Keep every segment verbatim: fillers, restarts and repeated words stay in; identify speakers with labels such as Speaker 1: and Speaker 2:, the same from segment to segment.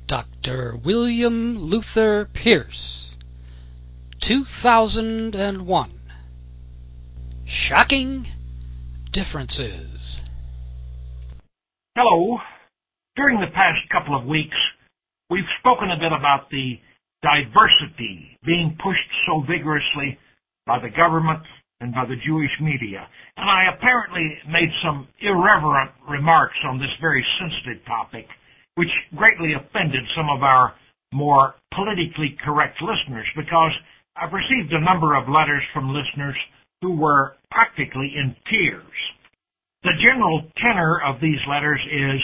Speaker 1: Doctor William Luther Pierce, two thousand one. Shocking Differences.
Speaker 2: Hello. During the past couple of weeks, we've spoken a bit about the diversity being pushed so vigorously by the government and by the Jewish media. And I apparently made some irreverent remarks on this very sensitive topic, which greatly offended some of our more politically correct listeners, because I've received a number of letters from listeners who were practically in tears. The general tenor of these letters is,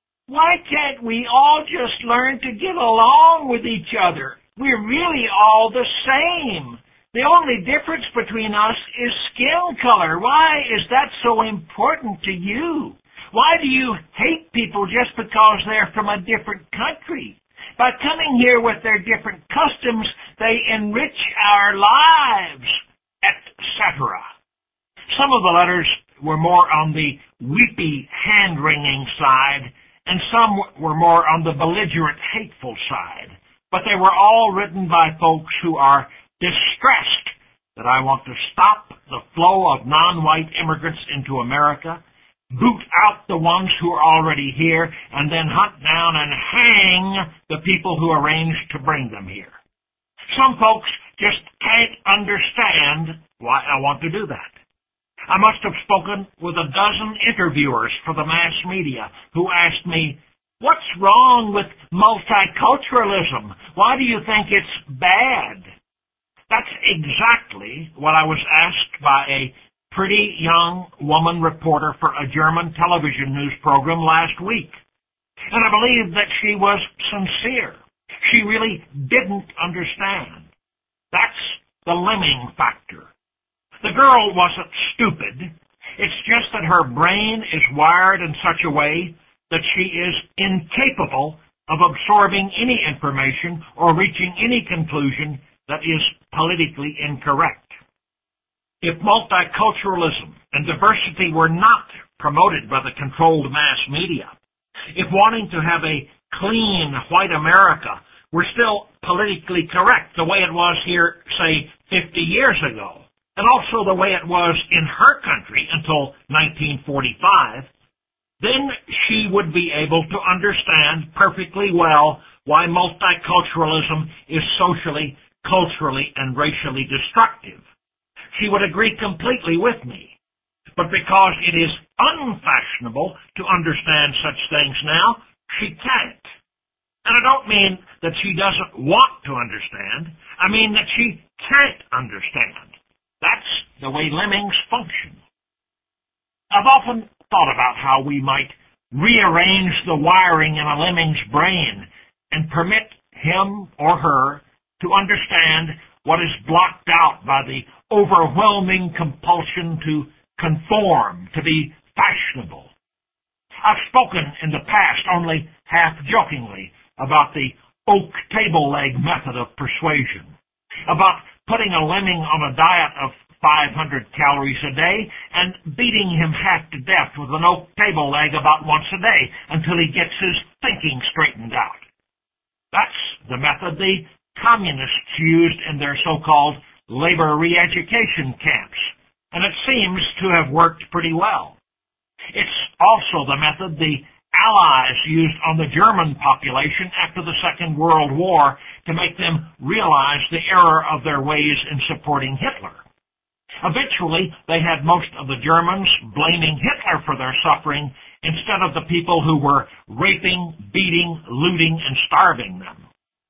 Speaker 2: why can't we all just learn to get along with each other? We're really all the same. The only difference between us is skin color. Why is that so important to you? Why do you hate people just because they're from a different country? By coming here with their different customs, they enrich our lives, et cetera. Some of the letters were more on the weepy, hand-wringing side, and some were more on the belligerent, hateful side. But they were all written by folks who are distressed that I want to stop the flow of non-white immigrants into America, boot out the ones who are already here, and then hunt down and hang the people who arranged to bring them here. Some folks just can't understand why I want to do that. I must have spoken with a dozen interviewers for the mass media who asked me, what's wrong with multiculturalism? Why do you think it's bad? That's exactly what I was asked by a pretty young woman reporter for a German television news program last week. And I believe that she was sincere. She really didn't understand. That's the lemming factor. The girl wasn't stupid. It's just that her brain is wired in such a way that she is incapable of absorbing any information or reaching any conclusion that is politically incorrect. If multiculturalism and diversity were not promoted by the controlled mass media, if wanting to have a clean white America were still politically correct the way it was here, say, fifty years ago, and also the way it was in her country until nineteen forty-five, then she would be able to understand perfectly well why multiculturalism is socially, culturally, and racially destructive. She would agree completely with me. But because it is unfashionable to understand such things now, she can't. And I don't mean that she doesn't want to understand. I mean that she can't understand. That's the way lemmings function. I've often thought about how we might rearrange the wiring in a lemming's brain and permit him or her to understand what is blocked out by the overwhelming compulsion to conform, to be fashionable. I've spoken in the past, only half-jokingly, about the oak table leg method of persuasion, about putting a lemming on a diet of five hundred calories a day and beating him half to death with an oak table leg about once a day until he gets his thinking straightened out. That's the method the communists used in their so-called labor re-education camps, and it seems to have worked pretty well. It's also the method the Allies used on the German population after the Second World War to make them realize the error of their ways in supporting Hitler. Eventually, they had most of the Germans blaming Hitler for their suffering instead of the people who were raping, beating, looting, and starving them.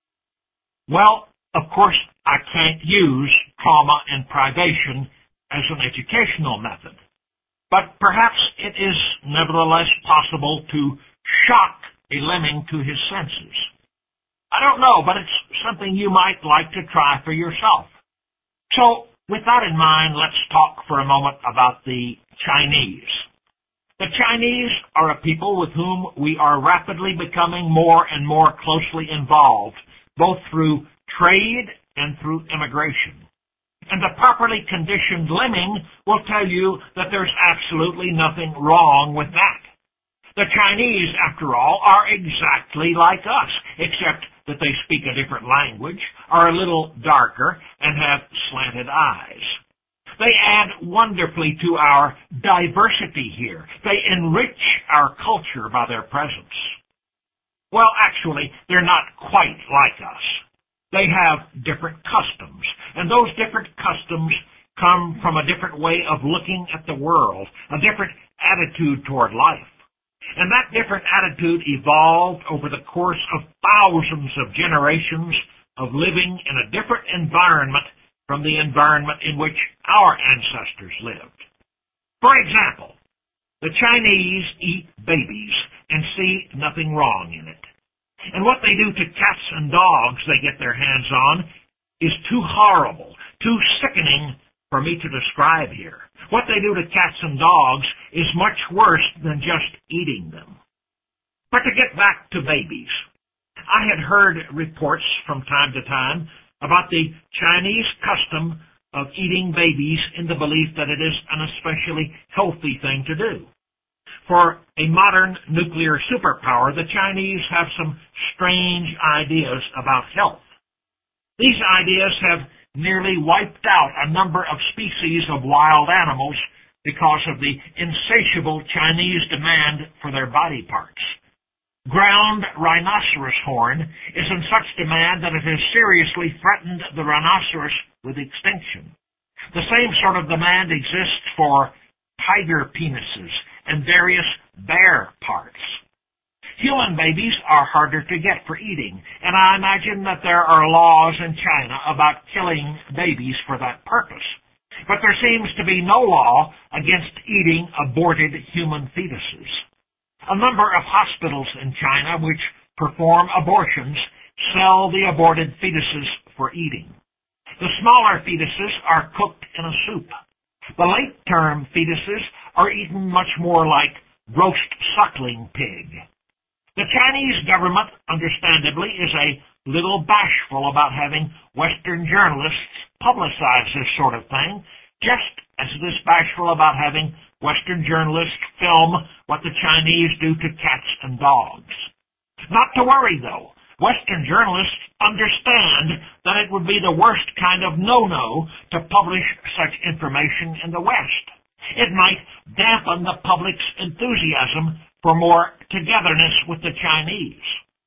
Speaker 2: Well, of course, I can't use trauma and privation as an educational method, but perhaps it is nevertheless possible to shock a lemming to his senses. I don't know, but it's something you might like to try for yourself. So, with that in mind, let's talk for a moment about the Chinese. The Chinese are a people with whom we are rapidly becoming more and more closely involved, both through trade and through immigration. And the properly conditioned lemming will tell you that there's absolutely nothing wrong with that. The Chinese, after all, are exactly like us, except that they speak a different language, are a little darker, and have slanted eyes. They add wonderfully to our diversity here. They enrich our culture by their presence. Well, actually, they're not quite like us. They have different customs, and those different customs come from a different way of looking at the world, a different attitude toward life. And that different attitude evolved over the course of thousands of generations of living in a different environment from the environment in which our ancestors lived. For example, the Chinese eat babies and see nothing wrong in it. And what they do to cats and dogs they get their hands on is too horrible, too sickening for me to describe here. What they do to cats and dogs is much worse than just eating them. But to get back to babies, I had heard reports from time to time about the Chinese custom of eating babies in the belief that it is an especially healthy thing to do. For a modern nuclear superpower, the Chinese have some strange ideas about health. These ideas have nearly wiped out a number of species of wild animals because of the insatiable Chinese demand for their body parts. Ground rhinoceros horn is in such demand that it has seriously threatened the rhinoceros with extinction. The same sort of demand exists for tiger penises and various bear parts. Human babies are harder to get for eating, and I imagine that there are laws in China about killing babies for that purpose. But there seems to be no law against eating aborted human fetuses. A number of hospitals in China which perform abortions sell the aborted fetuses for eating. The smaller fetuses are cooked in a soup. The late-term fetuses are eaten much more like roast suckling pig. The Chinese government, understandably, is a little bashful about having Western journalists publicize this sort of thing, just as it is bashful about having Western journalists film what the Chinese do to cats and dogs. Not to worry, though. Western journalists understand that it would be the worst kind of no-no to publish such information in the West. It might dampen the public's enthusiasm for more togetherness with the Chinese.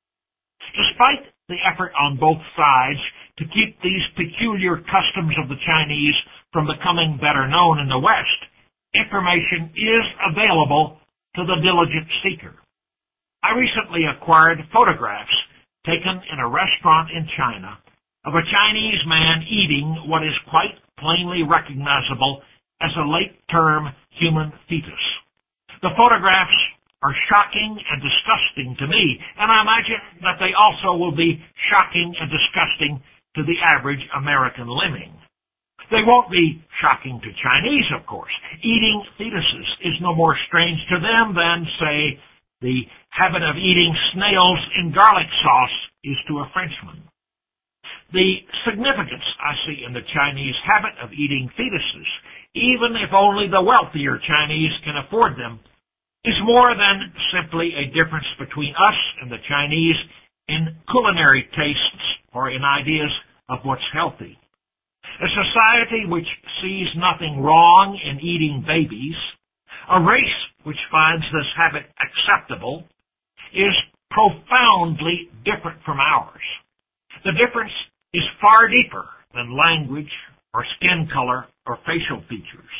Speaker 2: Despite the effort on both sides to keep these peculiar customs of the Chinese from becoming better known in the West, information is available to the diligent seeker. I recently acquired photographs taken in a restaurant in China of a Chinese man eating what is quite plainly recognizable as a late-term human fetus. The photographs are shocking and disgusting to me, and I imagine that they also will be shocking and disgusting to the average American lemming. They won't be shocking to Chinese, of course. Eating fetuses is no more strange to them than, say, the habit of eating snails in garlic sauce is to a Frenchman. The significance I see in the Chinese habit of eating fetuses, even if only the wealthier Chinese can afford them, is more than simply a difference between us and the Chinese in culinary tastes or in ideas of what's healthy. A society which sees nothing wrong in eating babies, a race which finds this habit acceptable, is profoundly different from ours. The difference is far deeper than language or skin color or facial features.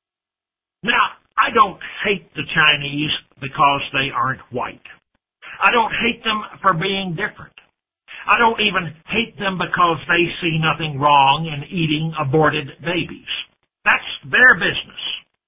Speaker 2: Now, I don't hate the Chinese because they aren't white. I don't hate them for being different. I don't even hate them because they see nothing wrong in eating aborted babies. That's their business.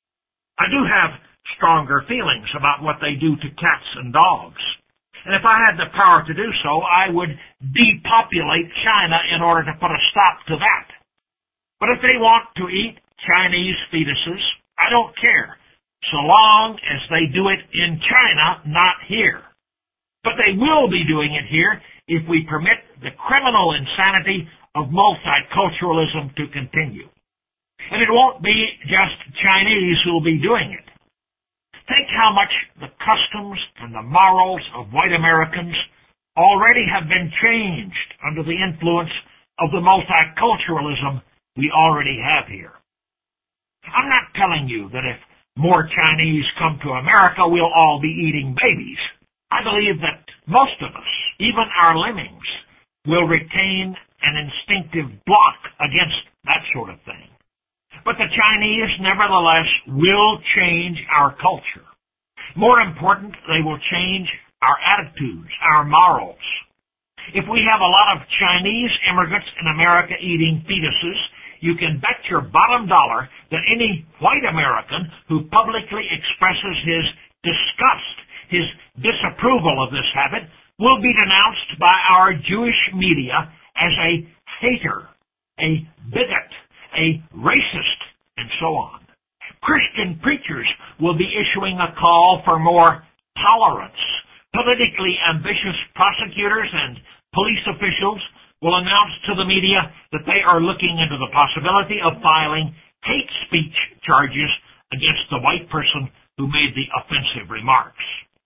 Speaker 2: I do have stronger feelings about what they do to cats and dogs. And if I had the power to do so, I would depopulate China in order to put a stop to that. But if they want to eat Chinese fetuses, I don't care, so long as they do it in China, not here. But they will be doing it here if we permit the criminal insanity of multiculturalism to continue. And it won't be just Chinese who will be doing it. Think how much the customs and the morals of white Americans already have been changed under the influence of the multiculturalism we already have here. I'm not telling you that if more Chinese come to America, we'll all be eating babies. I believe that most of us, even our lemmings, will retain an instinctive block against that sort of thing. But the Chinese, nevertheless, will change our culture. More important, they will change our attitudes, our morals. If we have a lot of Chinese immigrants in America eating fetuses, you can bet your bottom dollar that any white American who publicly expresses his disgust, his disapproval of this habit, will be denounced by our Jewish media as a hater, a bigot, a racist, and so on. Christian preachers will be issuing a call for more tolerance. Politically ambitious prosecutors and police officials will announce to the media that they are looking into the possibility of filing hate speech charges against the white person who made the offensive remarks.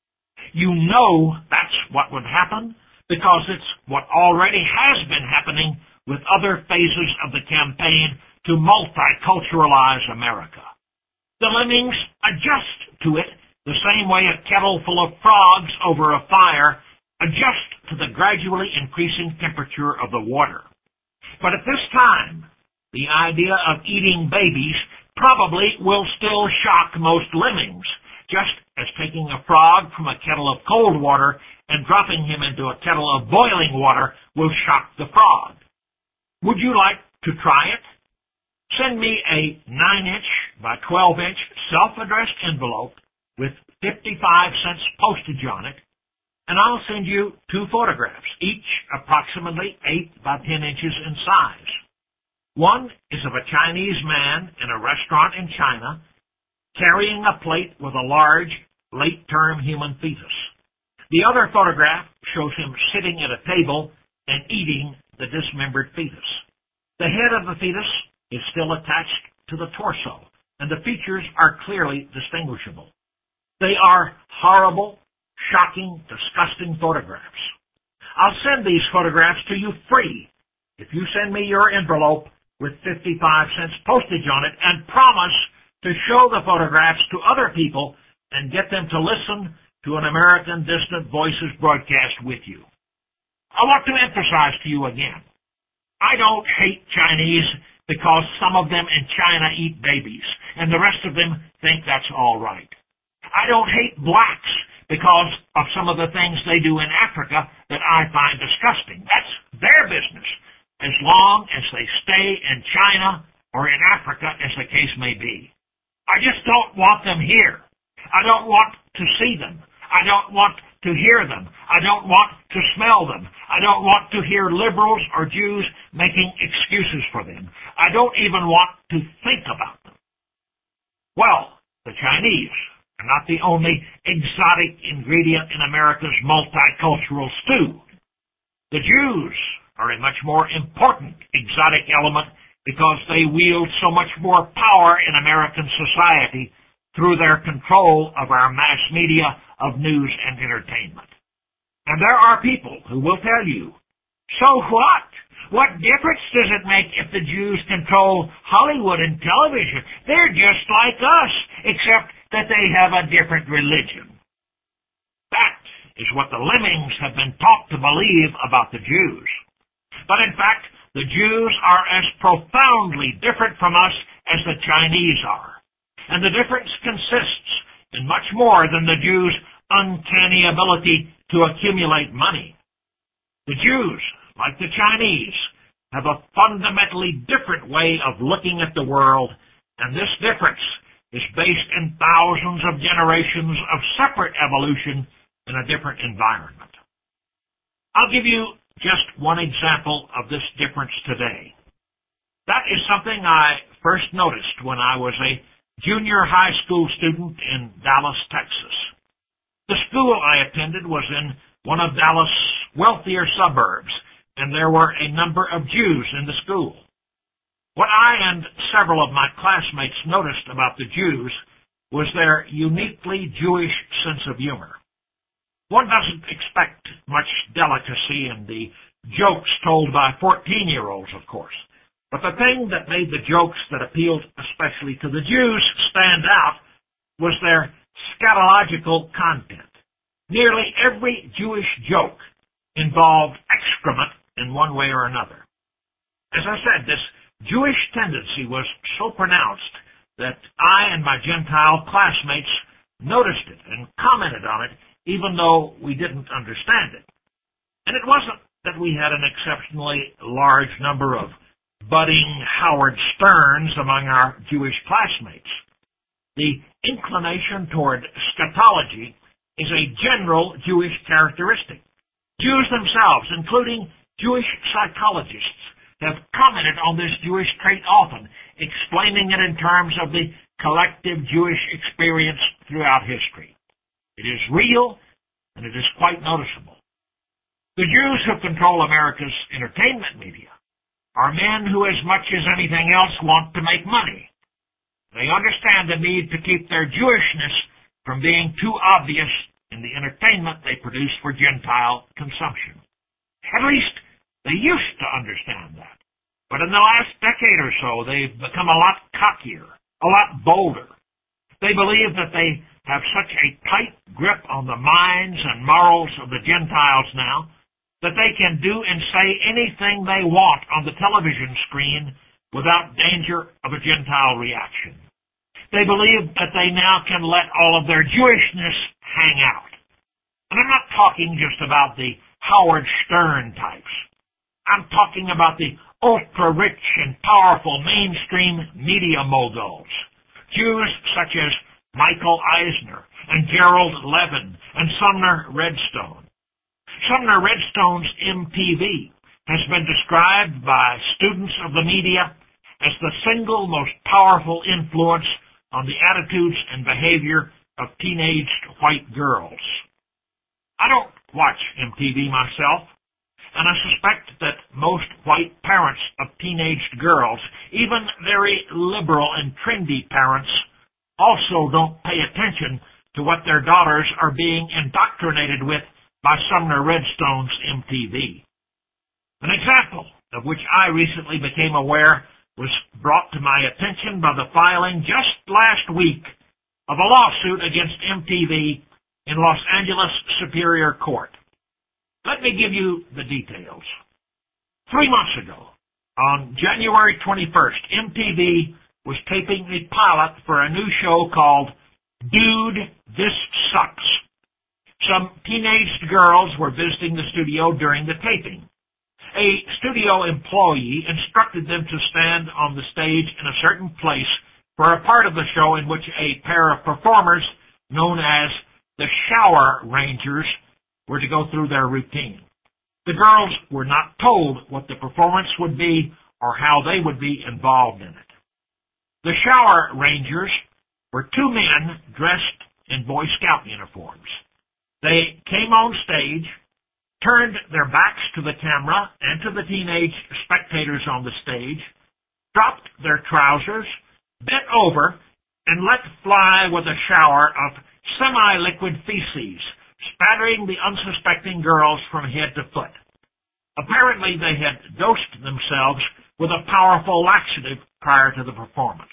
Speaker 2: You know that's what would happen because it's what already has been happening with other phases of the campaign to multiculturalize America. The lemmings adjust to it the same way a kettle full of frogs over a fire adjust to the gradually increasing temperature of the water. But at this time, the idea of eating babies probably will still shock most lemmings, just as taking a frog from a kettle of cold water and dropping him into a kettle of boiling water will shock the frog. Would you like to try it? Send me a nine inch by twelve inch self-addressed envelope with fifty-five cents postage on it, and I'll send you two photographs, each approximately eight by ten inches in size. One is of a Chinese man in a restaurant in China carrying a plate with a large, late-term human fetus. The other photograph shows him sitting at a table and eating the dismembered fetus. The head of the fetus is still attached to the torso, and the features are clearly distinguishable. They are horrible, shocking, disgusting photographs. I'll send these photographs to you free if you send me your envelope with fifty-five cents postage on it and promise to show the photographs to other people and get them to listen to an American Distant Voices broadcast with you. I want to emphasize to you again, I don't hate Chinese because some of them in China eat babies and the rest of them think that's all right. I don't hate blacks because of some of the things they do in Africa that I find disgusting. That's their business, as long as they stay in China or in Africa, as the case may be. I just don't want them here. I don't want to see them. I don't want to hear them. I don't want to smell them. I don't want to hear liberals or Jews making excuses for them. I don't even want to think about them. Well, the Chinese are not the only exotic ingredient in America's multicultural stew. The Jews are a much more important exotic element because they wield so much more power in American society through their control of our mass media of news and entertainment. And there are people who will tell you, so what? What difference does it make if the Jews control Hollywood and television? They're just like us, except that they have a different religion. That is what the lemmings have been taught to believe about the Jews. But in fact, the Jews are as profoundly different from us as the Chinese are. And the difference consists in much more than the Jews' uncanny ability to accumulate money. The Jews, like the Chinese, have a fundamentally different way of looking at the world, and this difference is based in thousands of generations of separate evolution in a different environment. I'll give you just one example of this difference today. That is something I first noticed when I was a junior high school student in Dallas, Texas. The school I attended was in one of Dallas' wealthier suburbs, and there were a number of Jews in the school. What I and several of my classmates noticed about the Jews was their uniquely Jewish sense of humor. One doesn't expect much delicacy in the jokes told by fourteen-year-olds, of course. But the thing that made the jokes that appealed especially to the Jews stand out was their scatological content. Nearly every Jewish joke involved excrement in one way or another. As I said, this Jewish tendency was so pronounced that I and my Gentile classmates noticed it and commented on it, even though we didn't understand it. And it wasn't that we had an exceptionally large number of budding Howard Sterns among our Jewish classmates. The inclination toward scatology is a general Jewish characteristic. Jews themselves, including Jewish psychologists, have commented on this Jewish trait often, explaining it in terms of the collective Jewish experience throughout history. It is real, and it is quite noticeable. The Jews who control America's entertainment media are men who, as much as anything else, want to make money. They understand the need to keep their Jewishness from being too obvious in the entertainment they produce for Gentile consumption. At least they used to understand that. But in the last decade or so, they've become a lot cockier, a lot bolder. They believe that they have such a tight grip on the minds and morals of the Gentiles now that they can do and say anything they want on the television screen without danger of a Gentile reaction. They believe that they now can let all of their Jewishness hang out. And I'm not talking just about the Howard Stern types. I'm talking about the ultra-rich and powerful mainstream media moguls, Jews such as Michael Eisner and Gerald Levin and Sumner Redstone. Sumner Redstone's M T V has been described by students of the media as the single most powerful influence on the attitudes and behavior of teenaged white girls. I don't watch M T V myself, and I suspect that most white parents of teenaged girls, even very liberal and trendy parents, also don't pay attention to what their daughters are being indoctrinated with by Sumner Redstone's M T V. An example of which I recently became aware was brought to my attention by the filing just last week of a lawsuit against M T V in Los Angeles Superior Court. Let me give you the details. Three months ago, on January twenty-first, M T V was taping a pilot for a new show called Dude, This Sucks. Some teenaged girls were visiting the studio during the taping. A studio employee instructed them to stand on the stage in a certain place for a part of the show in which a pair of performers, known as the Shower Rangers, were to go through their routine. The girls were not told what the performance would be or how they would be involved in it. The Shower Rangers were two men dressed in Boy Scout uniforms. They came on stage, turned their backs to the camera and to the teenage spectators on the stage, dropped their trousers, bent over, and let fly with a shower of semi-liquid feces, spattering the unsuspecting girls from head to foot. Apparently, they had dosed themselves with a powerful laxative prior to the performance.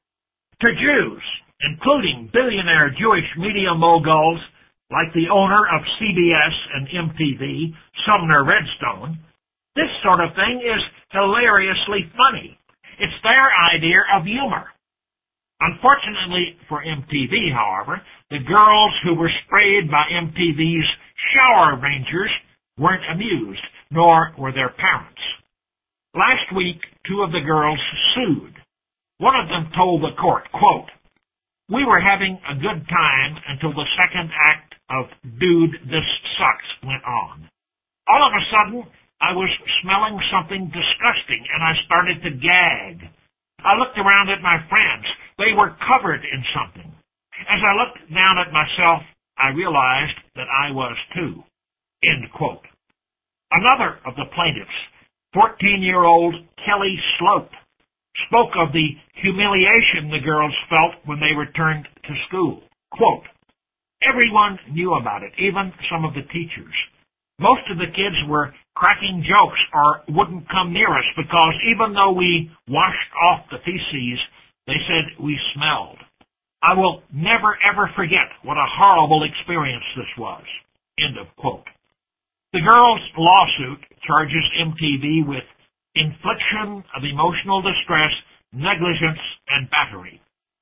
Speaker 2: To Jews, including billionaire Jewish media moguls like the owner of C B S and M T V, Sumner Redstone, this sort of thing is hilariously funny. It's their idea of humor. Unfortunately for M T V, however, the girls who were sprayed by M T V's Shower Rangers weren't amused, nor were their parents. Last week, two of the girls sued. One of them told the court, quote, "We were having a good time until the second act of Dude, This Sucks went on. All of a sudden, I was smelling something disgusting, and I started to gag. I looked around at my friends. They were covered in something. As I looked down at myself, I realized that I was too." End quote. Another of the plaintiffs, fourteen-year-old Kelly Sloat, spoke of the humiliation the girls felt when they returned to school. Quote, everyone knew about it, even some of the teachers. Most of the kids were cracking jokes or wouldn't come near us because even though we washed off the feces, they said we smelled. I will never ever forget what a horrible experience this was. End of quote. The girls' lawsuit charges M T V with infliction of emotional distress, negligence, and battery.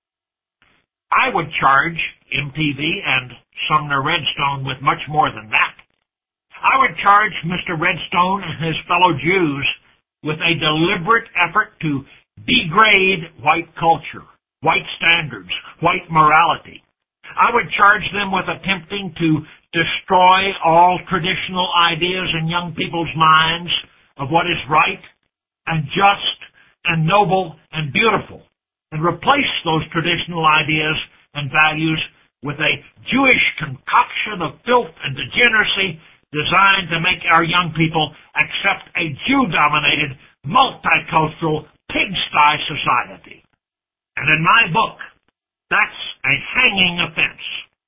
Speaker 2: I would charge M T V and Sumner Redstone with much more than that. I would charge Mister Redstone and his fellow Jews with a deliberate effort to degrade white culture, white standards, white morality. I would charge them with attempting to destroy all traditional ideas in young people's minds of what is right and just and noble and beautiful, and replace those traditional ideas and values with a Jewish concoction of filth and degeneracy designed to make our young people accept a Jew-dominated, multicultural, pigsty society. And in my book, that's a hanging offense.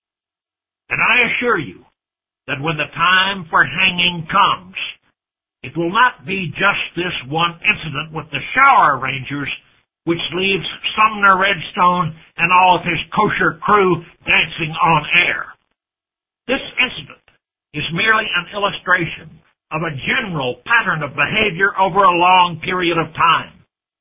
Speaker 2: And I assure you that when the time for hanging comes, it will not be just this one incident with the shower rangers which leaves Sumner Redstone and all of his kosher crew dancing on air. This incident is merely an illustration of a general pattern of behavior over a long period of time.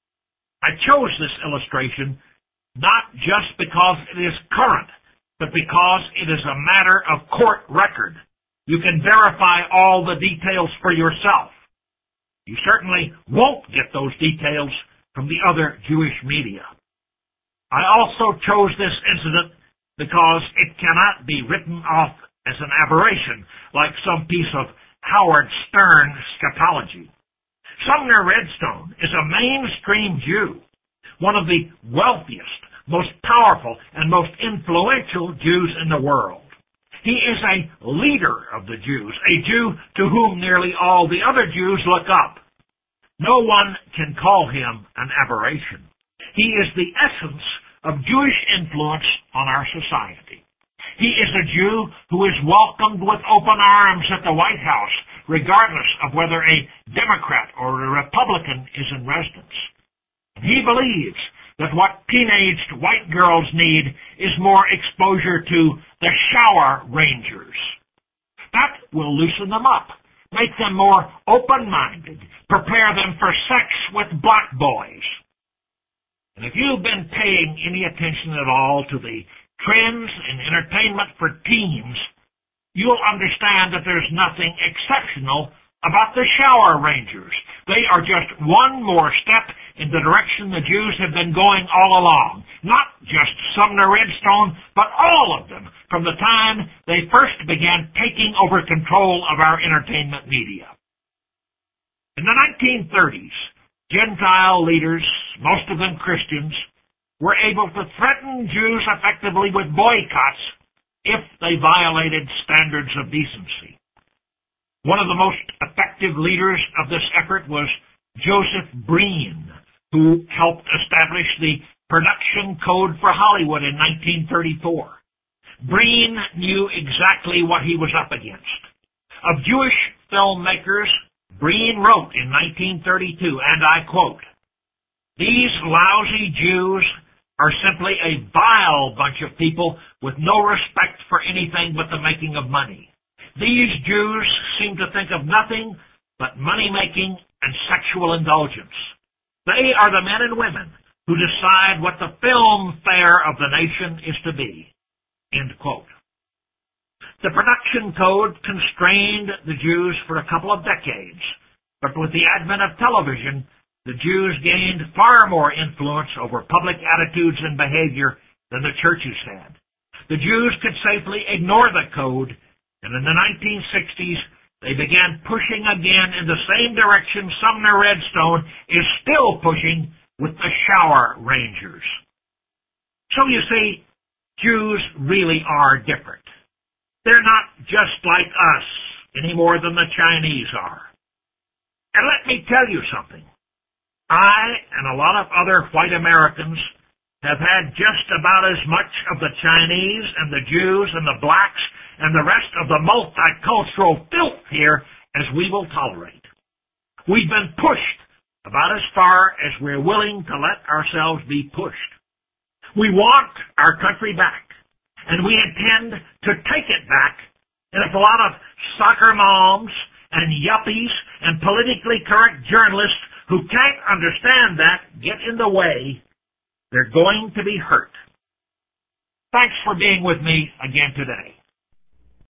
Speaker 2: I chose this illustration not just because it is current, but because it is a matter of court record. You can verify all the details for yourself. You certainly won't get those details from the other Jewish media. I also chose this incident because it cannot be written off as an aberration, like some piece of Howard Stern scatology. Sumner Redstone is a mainstream Jew, one of the wealthiest, most powerful, and most influential Jews in the world. He is a leader of the Jews, a Jew to whom nearly all the other Jews look up. No one can call him an aberration. He is the essence of Jewish influence on our society. He is a Jew who is welcomed with open arms at the White House, regardless of whether a Democrat or a Republican is in residence. He believes that what teenaged white girls need is more exposure to the shower rangers. That will loosen them up, make them more open-minded, prepare them for sex with black boys. And if you've been paying any attention at all to the trends in entertainment for teens, you'll understand that there's nothing exceptional about the shower rangers. They are just one more step in the direction the Jews have been going all along. Not just Sumner Redstone, but all of them, from the time they first began taking over control of our entertainment media. In the nineteen thirties, Gentile leaders, most of them Christians, were able to threaten Jews effectively with boycotts if they violated standards of decency. One of the most effective leaders of this effort was Joseph Breen, who helped establish the Production Code for Hollywood in nineteen thirty-four. Breen knew exactly what he was up against. Of Jewish filmmakers, Breen wrote in nineteen thirty-two, and I quote, "These lousy Jews are simply a vile bunch of people with no respect for anything but the making of money. These Jews seem to think of nothing but money-making and sexual indulgence. They are the men and women who decide what the film fare of the nation is to be." End quote. The Production Code constrained the Jews for a couple of decades, but with the advent of television, the Jews gained far more influence over public attitudes and behavior than the churches had. The Jews could safely ignore the code, and in the nineteen sixties, they began pushing again in the same direction Sumner Redstone is still pushing with the shower rangers. So you see, Jews really are different. They're not just like us any more than the Chinese are. And let me tell you something. I and a lot of other white Americans have had just about as much of the Chinese and the Jews and the blacks and the rest of the multicultural filth here as we will tolerate. We've been pushed about as far as we're willing to let ourselves be pushed. We want our country back, and we intend to take it back. And if a lot of soccer moms and yuppies and politically correct journalists who can't understand that get in the way, they're going to be hurt. Thanks for being with me again today.